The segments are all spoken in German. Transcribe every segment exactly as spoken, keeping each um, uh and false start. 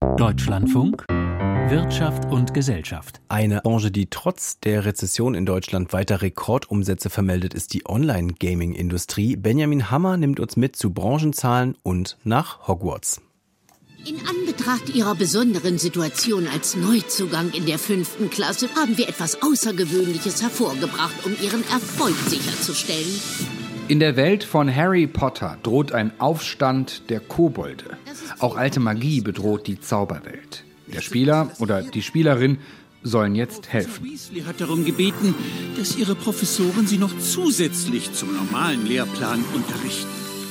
Deutschlandfunk Wirtschaft und Gesellschaft. Eine Branche, die trotz der Rezession in Deutschland weiter Rekordumsätze vermeldet, ist die Online-Gaming-Industrie. Benjamin Hammer nimmt uns mit zu Branchenzahlen und nach Hogwarts. In Anbetracht Ihrer besonderen Situation als Neuzugang in der fünften Klasse haben wir etwas Außergewöhnliches hervorgebracht, um Ihren Erfolg sicherzustellen. In der Welt von Harry Potter droht ein Aufstand der Kobolde. Auch alte Magie bedroht die Zauberwelt. Der Spieler oder die Spielerin sollen jetzt helfen. Weasley hat darum gebeten, dass ihre Professoren sie noch zusätzlich zum normalen Lehrplan unterrichten.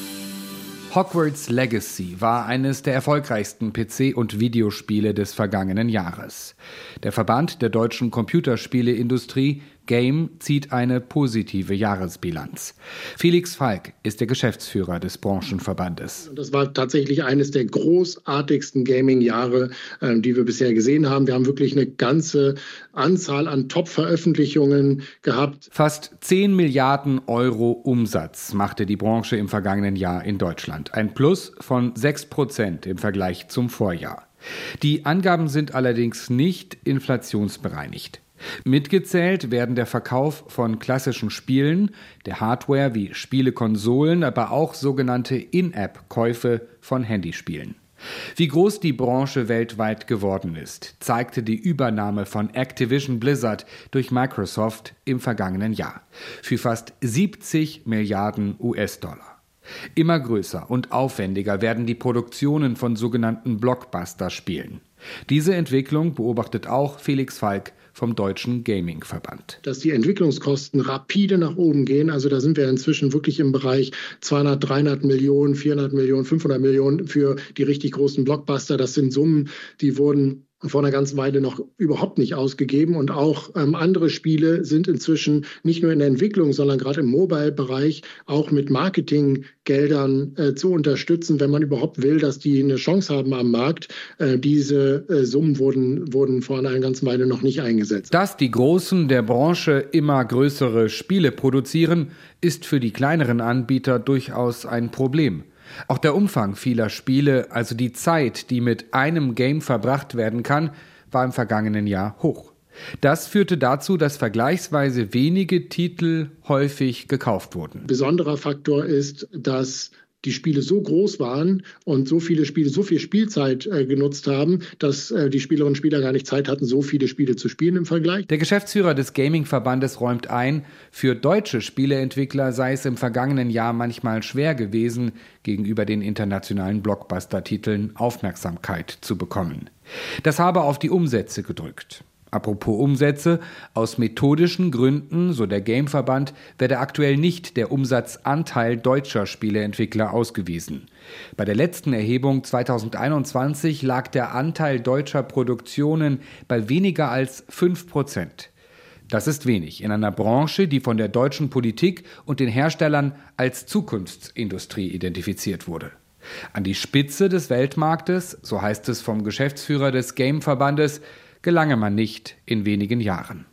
Hogwarts Legacy war eines der erfolgreichsten P C- und Videospiele des vergangenen Jahres. Der Verband der deutschen Computerspieleindustrie Game zieht eine positive Jahresbilanz. Felix Falk ist der Geschäftsführer des Branchenverbandes. Das war tatsächlich eines der großartigsten Gaming-Jahre, die wir bisher gesehen haben. Wir haben wirklich eine ganze Anzahl an Top-Veröffentlichungen gehabt. Fast zehn Milliarden Euro Umsatz machte die Branche im vergangenen Jahr in Deutschland. Ein Plus von sechs Prozent im Vergleich zum Vorjahr. Die Angaben sind allerdings nicht inflationsbereinigt. Mitgezählt werden der Verkauf von klassischen Spielen, der Hardware wie Spielekonsolen, aber auch sogenannte In-App-Käufe von Handyspielen. Wie groß die Branche weltweit geworden ist, zeigte die Übernahme von Activision Blizzard durch Microsoft im vergangenen Jahr für fast siebzig Milliarden U S-Dollar. Immer größer und aufwendiger werden die Produktionen von sogenannten Blockbuster-Spielen. Diese Entwicklung beobachtet auch Felix Falk vom Deutschen Gaming-Verband. Dass die Entwicklungskosten rapide nach oben gehen, also da sind wir inzwischen wirklich im Bereich zweihundert, dreihundert Millionen, vierhundert Millionen, fünfhundert Millionen für die richtig großen Blockbuster. Das sind Summen, die wurden vor einer ganzen Weile noch überhaupt nicht ausgegeben. Und auch ähm, andere Spiele sind inzwischen nicht nur in der Entwicklung, sondern gerade im Mobile-Bereich auch mit Marketinggeldern äh, zu unterstützen, wenn man überhaupt will, dass die eine Chance haben am Markt. Äh, diese äh, Summen wurden, wurden vor einer ganzen Weile noch nicht eingesetzt. Dass die Großen der Branche immer größere Spiele produzieren, ist für die kleineren Anbieter durchaus ein Problem. Auch der Umfang vieler Spiele, also die Zeit, die mit einem Game verbracht werden kann, war im vergangenen Jahr hoch. Das führte dazu, dass vergleichsweise wenige Titel häufig gekauft wurden. Besonderer Faktor ist, dass die Spiele so groß waren und so viele Spiele, so viel Spielzeit äh, genutzt haben, dass äh, die Spielerinnen und Spieler gar nicht Zeit hatten, so viele Spiele zu spielen im Vergleich. Der Geschäftsführer des Gaming-Verbandes räumt ein, für deutsche Spieleentwickler sei es im vergangenen Jahr manchmal schwer gewesen, gegenüber den internationalen Blockbuster-Titeln Aufmerksamkeit zu bekommen. Das habe auf die Umsätze gedrückt. Apropos Umsätze, aus methodischen Gründen, so der Game-Verband, werde aktuell nicht der Umsatzanteil deutscher Spieleentwickler ausgewiesen. Bei der letzten Erhebung zweitausendeinundzwanzig lag der Anteil deutscher Produktionen bei weniger als fünf Prozent. Das ist wenig in einer Branche, die von der deutschen Politik und den Herstellern als Zukunftsindustrie identifiziert wurde. An die Spitze des Weltmarktes, so heißt es vom Geschäftsführer des Game-Verbandes, gelange man nicht in wenigen Jahren.